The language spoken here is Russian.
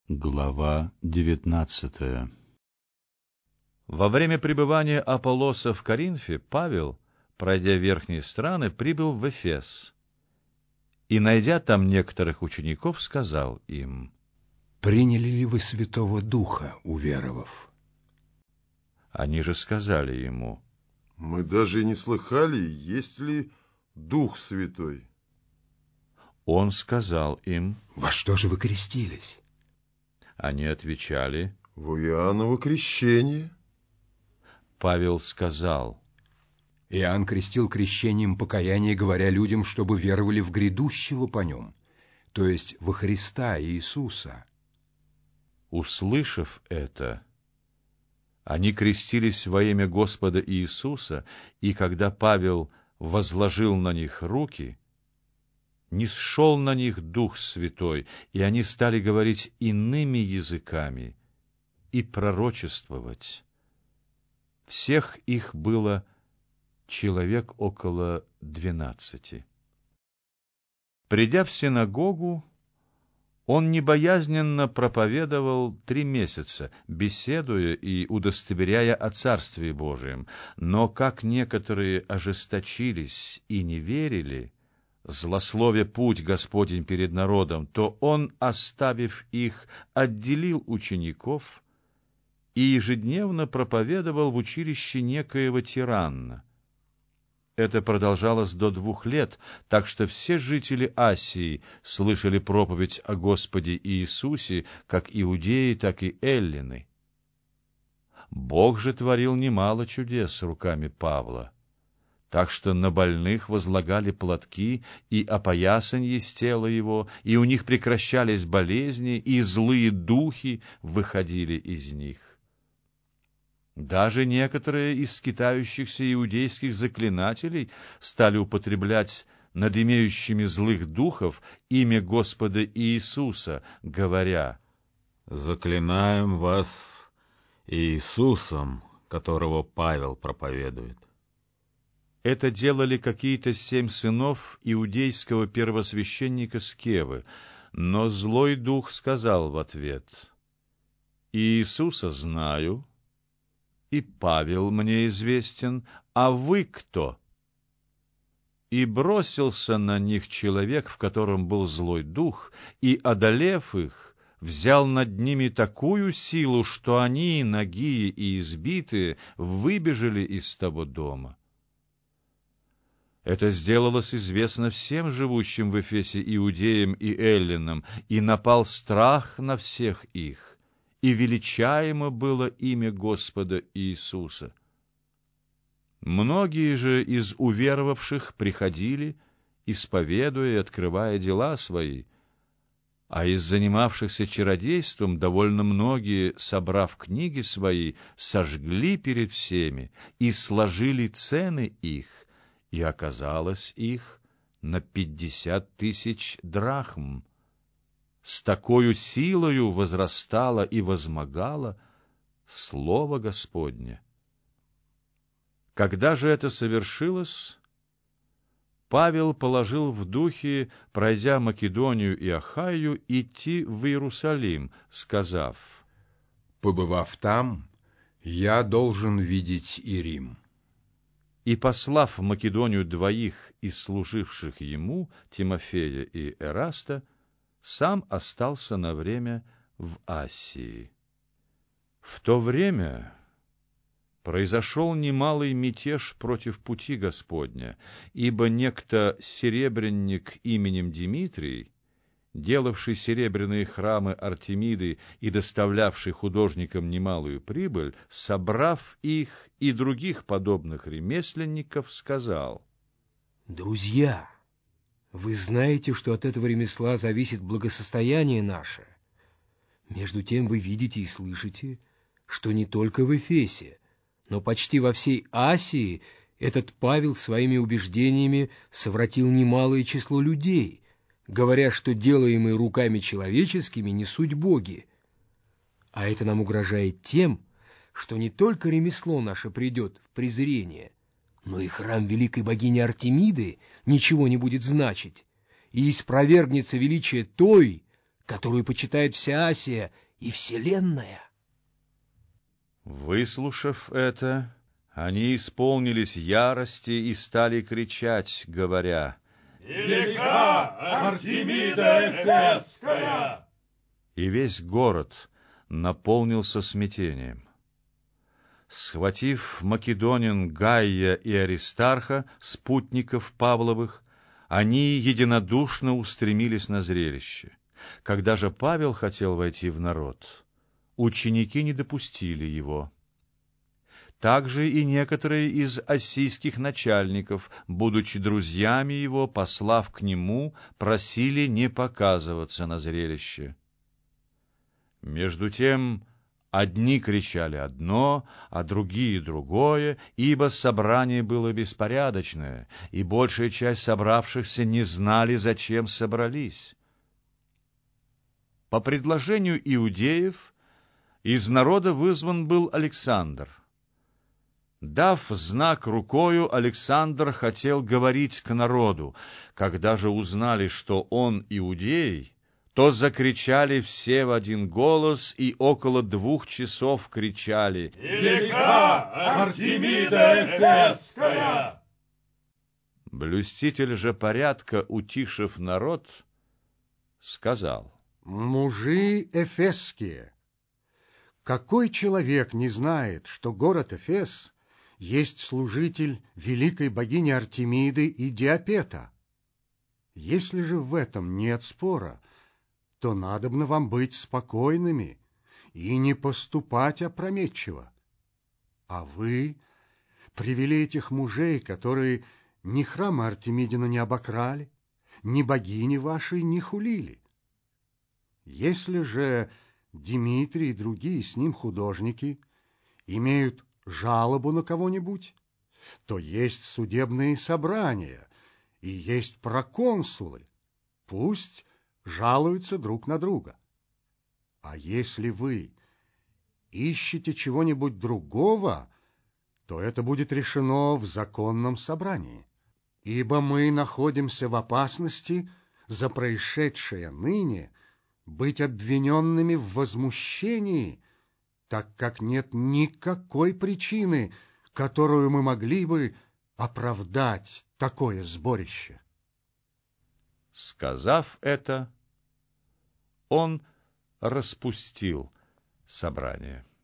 Глава 19. Во время пребывания Аполлоса в Коринфе Павел, пройдя верхние страны, прибыл в Эфес и, найдя там некоторых учеников, сказал им: «Приняли ли вы Святого Духа, уверовав?» Они же сказали ему: «Мы даже и не слыхали, есть ли Дух Святой». Он сказал им: «Во что же вы крестились?» Они отвечали: «В Иоанново крещение». Павел сказал: Иоанн крестил крещением покаяния, говоря людям, чтобы веровали в грядущего по нем, то есть во Христа Иисуса. Услышав это, они крестились во имя Господа Иисуса, и когда Павел возложил на них руки, нисшел на них Дух Святой, и они стали говорить иными языками и пророчествовать. Всех их было человек около 12. Придя в синагогу, он небоязненно проповедовал 3 месяца, беседуя и удостоверяя о Царстве Божием. Но как некоторые ожесточились и не верили, злословя путь Господень перед народом, то он, оставив их, отделил учеников и ежедневно проповедовал в училище некоего тиранна. Это продолжалось до 2 лет, так что все жители Асии слышали проповедь о Господе Иисусе, как иудеи, так и эллины. Бог же творил немало чудес руками Павла, так что на больных возлагали платки и опоясанье с тела его, и у них прекращались болезни, и злые духи выходили из них. Даже некоторые из скитающихся иудейских заклинателей стали употреблять над имеющими злых духов имя Господа Иисуса, говоря: «Заклинаем вас Иисусом, которого Павел проповедует». Это делали какие-то 7 сынов иудейского первосвященника Скевы, но злой дух сказал в ответ: «Иисуса знаю, и Павел мне известен, а вы кто?» И бросился на них человек, в котором был злой дух, и, одолев их, взял над ними такую силу, что они, нагие и избитые, выбежали из того дома. Это сделалось известно всем живущим в Эфесе иудеям и эллинам, и напал страх на всех их, и величаемо было имя Господа Иисуса. Многие же из уверовавших приходили, исповедуя и открывая дела свои, а из занимавшихся чародейством довольно многие, собрав книги свои, сожгли перед всеми и сложили цены их, и оказалось их на 50 000 драхм. С такою силою возрастало и возмогало Слово Господне. Когда же это совершилось, Павел положил в духе, пройдя Македонию и Ахайю, идти в Иерусалим, сказав: «Побывав там, я должен видеть и Рим». И, послав в Македонию 2 из служивших ему, Тимофея и Эраста, сам остался на время в Асии. В то время произошел немалый мятеж против пути Господня, ибо некто серебряник именем Димитрий, делавший серебряные храмы Артемиды и доставлявший художникам немалую прибыль, собрав их и других подобных ремесленников, сказал: «Друзья, вы знаете, что от этого ремесла зависит благосостояние наше. Между тем вы видите и слышите, что не только в Эфесе, но почти во всей Асии этот Павел своими убеждениями совратил немалое число людей, говоря, что делаемые руками человеческими не суть боги. А это нам угрожает тем, что не только ремесло наше придет в презрение, но и храм великой богини Артемиды ничего не будет значить, и испровергнется величие той, которую почитает вся Асия и вселенная». Выслушав это, они исполнились ярости и стали кричать, говоря: «Велика Артемида Эфесская!» И весь город наполнился смятением. Схватив македонин Гайя и Аристарха, спутников Павловых, они единодушно устремились на зрелище. Когда же Павел хотел войти в народ, ученики не допустили его. Также и некоторые из ассийских начальников, будучи друзьями его, послав к нему, просили не показываться на зрелище. Между тем одни кричали одно, а другие другое, ибо собрание было беспорядочное, и большая часть собравшихся не знали, зачем собрались. По предложению иудеев из народа вызван был Александр. Дав знак рукою, Александр хотел говорить к народу. Когда же узнали, что он иудей, то закричали все в один голос, и около 2 часов кричали: «Велика Артемида Эфесская!» Блюститель же порядка, утишив народ, сказал: «Мужи эфесские, какой человек не знает, что город Эфес есть служитель великой богини Артемиды и Диапета? Если же в этом нет спора, то надобно вам быть спокойными и не поступать опрометчиво. А вы привели этих мужей, которые ни храма Артемидина не обокрали, ни богини вашей не хулили. Если же Дмитрий и другие с ним художники имеют жалобу на кого-нибудь, то есть судебные собрания и есть проконсулы, пусть жалуются друг на друга. А если вы ищете чего-нибудь другого, то это будет решено в законном собрании. Ибо мы находимся в опасности за происшедшее ныне быть обвиненными в возмущении, так как нет никакой причины, которую мы могли бы оправдать такое сборище». Сказав это, он распустил собрание.